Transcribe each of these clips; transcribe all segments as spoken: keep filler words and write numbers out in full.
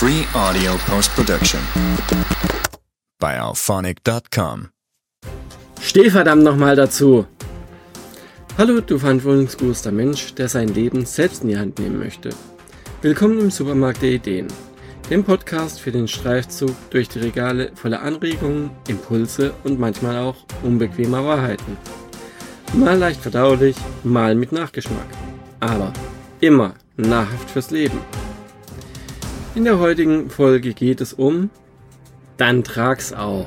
Free Audio Post-Production bei auphonic Punkt com. Steh verdammt nochmal dazu! Hallo, du verantwortungsbewusster Mensch, der sein Leben selbst in die Hand nehmen möchte. Willkommen im Supermarkt der Ideen, dem Podcast für den Streifzug durch die Regale voller Anregungen, Impulse und manchmal auch unbequemer Wahrheiten. Mal leicht verdaulich, mal mit Nachgeschmack, aber immer nahrhaft fürs Leben. In der heutigen Folge geht es um Dann trag's auch.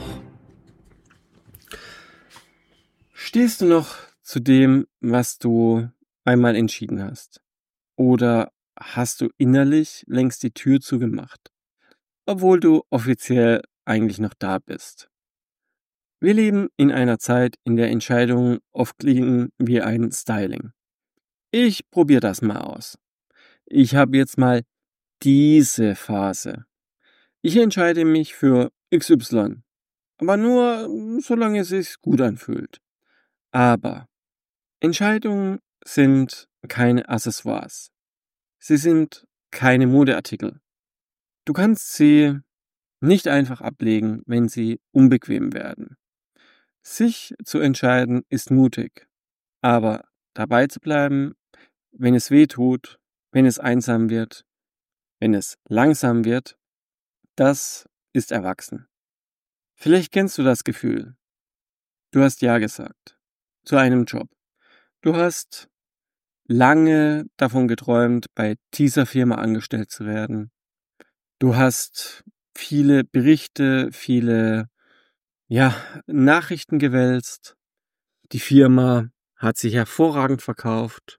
Stehst du noch zu dem, was du einmal entschieden hast? Oder hast du innerlich längst die Tür zugemacht, obwohl du offiziell eigentlich noch da bist? Wir leben in einer Zeit, in der Entscheidungen oft klingen wie ein Styling. Ich probiere das mal aus. Ich habe jetzt mal diese Phase. Ich entscheide mich für X Y, aber nur solange es sich gut anfühlt. Aber Entscheidungen sind keine Accessoires. Sie sind keine Modeartikel. Du kannst sie nicht einfach ablegen, wenn sie unbequem werden. Sich zu entscheiden ist mutig, aber dabei zu bleiben, wenn es weh tut, wenn es einsam wird, wenn es langsam wird, das ist erwachsen. Vielleicht kennst du das Gefühl. Du hast Ja gesagt zu einem Job. Du hast lange davon geträumt, bei dieser Firma angestellt zu werden. Du hast viele Berichte, viele ja, Nachrichten gewälzt. Die Firma hat sich hervorragend verkauft.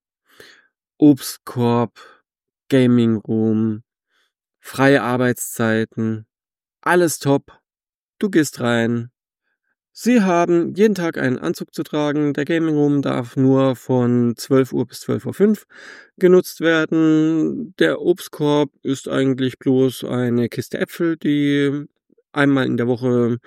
Obstkorb, Gaming Room, freie Arbeitszeiten, alles top. Du gehst rein. Sie haben jeden Tag einen Anzug zu tragen. Der Gaming Room darf nur von zwölf Uhr bis zwölf Uhr fünf genutzt werden. Der Obstkorb ist eigentlich bloß eine Kiste Äpfel, die einmal in der Woche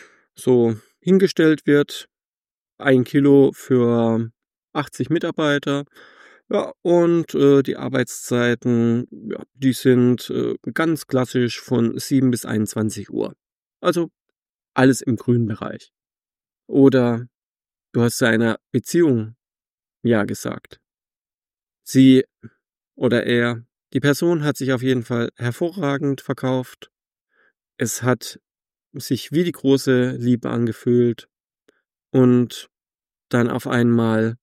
so hingestellt wird. Ein Kilo für achtzig Mitarbeiter. Ja, und äh, die Arbeitszeiten, ja, die sind äh, ganz klassisch von sieben bis einundzwanzig Uhr. Also alles im grünen Bereich. Oder du hast zu einer Beziehung Ja gesagt. Sie oder er, die Person hat sich auf jeden Fall hervorragend verkauft. Es hat sich wie die große Liebe angefühlt. Und dann auf einmal,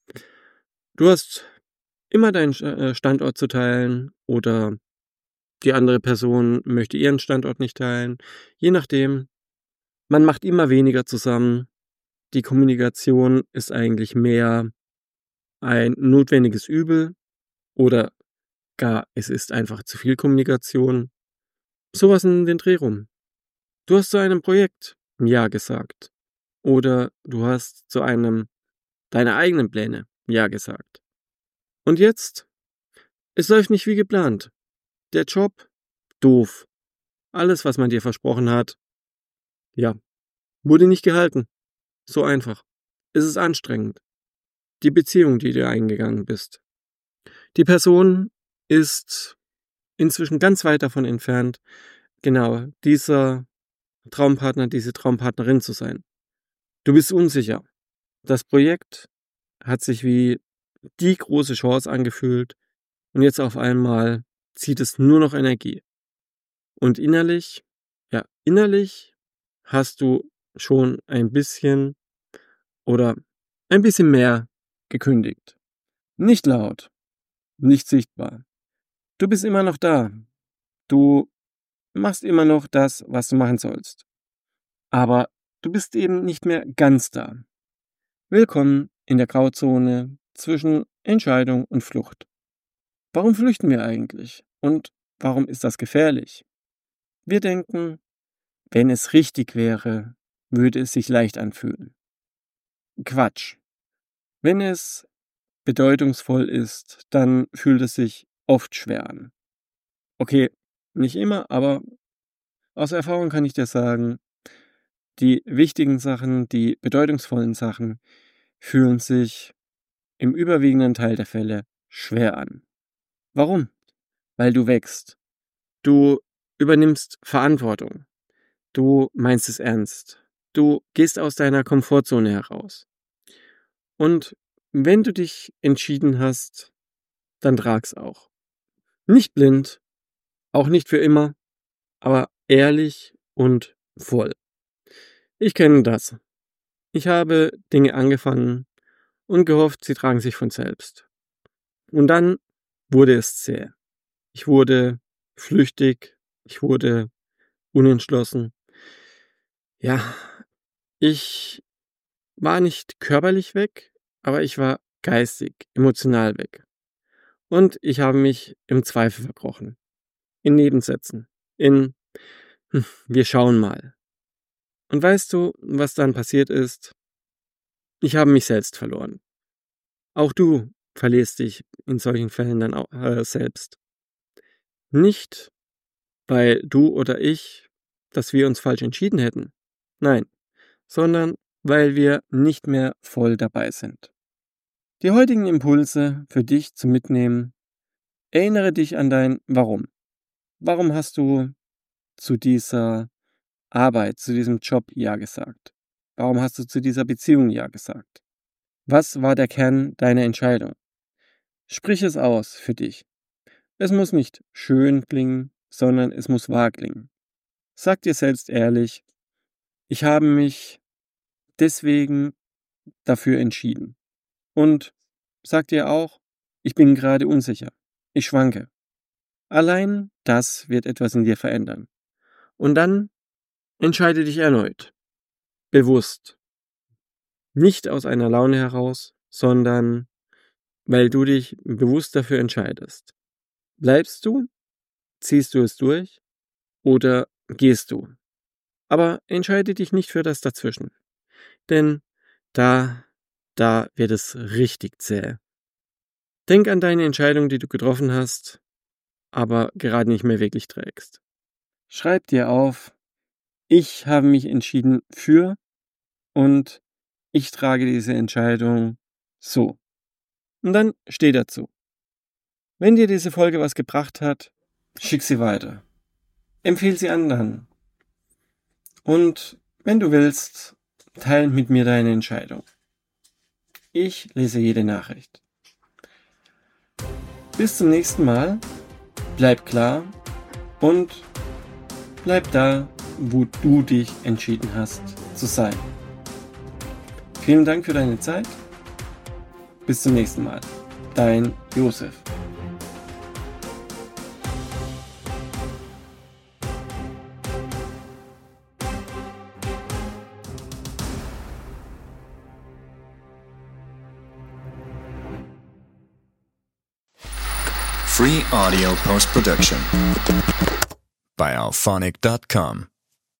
du hast immer deinen äh, Standort zu teilen oder die andere Person möchte ihren Standort nicht teilen. Je nachdem, man macht immer weniger zusammen. Die Kommunikation ist eigentlich mehr ein notwendiges Übel oder gar es ist einfach zu viel Kommunikation. Sowas in den Dreh rum. Du hast zu einem Projekt Ja gesagt. Oder du hast zu einem deiner eigenen Pläne Ja gesagt. Und jetzt? Es läuft nicht wie geplant. Der Job? Doof. Alles, was man dir versprochen hat, ja, wurde nicht gehalten. So einfach. Es ist anstrengend. Die Beziehung, die du eingegangen bist. Die Person ist inzwischen ganz weit davon entfernt, genau dieser Traumpartner, diese Traumpartnerin zu sein. Du bist unsicher. Das Projekt hat sich wie die große Chance angefühlt und jetzt auf einmal zieht es nur noch Energie. Und innerlich, ja, innerlich hast du schon ein bisschen oder ein bisschen mehr gekündigt. Nicht laut, nicht sichtbar. Du bist immer noch da. Du machst immer noch das, was du machen sollst. Aber du bist eben nicht mehr ganz da. Willkommen in der Grauzone zwischen Entscheidung und Flucht. Warum flüchten wir eigentlich? Und warum ist das gefährlich? Wir denken, wenn es richtig wäre, würde es sich leicht anfühlen. Quatsch. Wenn es bedeutungsvoll ist, dann fühlt es sich oft schwer an. Okay, nicht immer, aber aus Erfahrung kann ich dir sagen, die wichtigen Sachen, die bedeutungsvollen Sachen fühlen sich im überwiegenden Teil der Fälle schwer an. Warum? Weil du wächst. Du übernimmst Verantwortung. Du meinst es ernst. Du gehst aus deiner Komfortzone heraus. Und wenn du dich entschieden hast, dann trag's auch. Nicht blind, auch nicht für immer, aber ehrlich und voll. Ich kenne das. Ich habe Dinge angefangen und gehofft, sie tragen sich von selbst. Und dann wurde es zäh. Ich wurde flüchtig, ich wurde unentschlossen. Ja, ich war nicht körperlich weg, aber ich war geistig, emotional weg. Und ich habe mich im Zweifel verkrochen. In Nebensätzen. In hm, wir schauen mal. Und weißt du, was dann passiert ist? Ich habe mich selbst verloren. Auch du verlierst dich in solchen Fällen dann auch, äh, selbst. Nicht, weil du oder ich, dass wir uns falsch entschieden hätten. Nein, sondern weil wir nicht mehr voll dabei sind. Die heutigen Impulse für dich zum Mitnehmen. Erinnere dich an dein Warum. Warum hast du zu dieser Arbeit, zu diesem Job Ja gesagt? Warum hast du zu dieser Beziehung Ja gesagt? Was war der Kern deiner Entscheidung? Sprich es aus für dich. Es muss nicht schön klingen, sondern es muss wahr klingen. Sag dir selbst ehrlich, ich habe mich deswegen dafür entschieden. Und sag dir auch, ich bin gerade unsicher. Ich schwanke. Allein das wird etwas in dir verändern. Und dann entscheide dich erneut. Bewusst. Nicht aus einer Laune heraus, sondern weil du dich bewusst dafür entscheidest. Bleibst du? Ziehst du es durch? Oder gehst du? Aber entscheide dich nicht für das Dazwischen. Denn da, da wird es richtig zäh. Denk an deine Entscheidung, die du getroffen hast, aber gerade nicht mehr wirklich trägst. Schreib dir auf, ich habe mich entschieden für und ich trage diese Entscheidung so. Und dann steh dazu. Wenn dir diese Folge was gebracht hat, schick sie weiter. Empfehl sie anderen. Und wenn du willst, teile mit mir deine Entscheidung. Ich lese jede Nachricht. Bis zum nächsten Mal. Bleib klar und bleib da, wo du dich entschieden hast zu sein. Vielen Dank für deine Zeit. Bis zum nächsten Mal. Dein Josef. Free audio post production by alphonic dot com.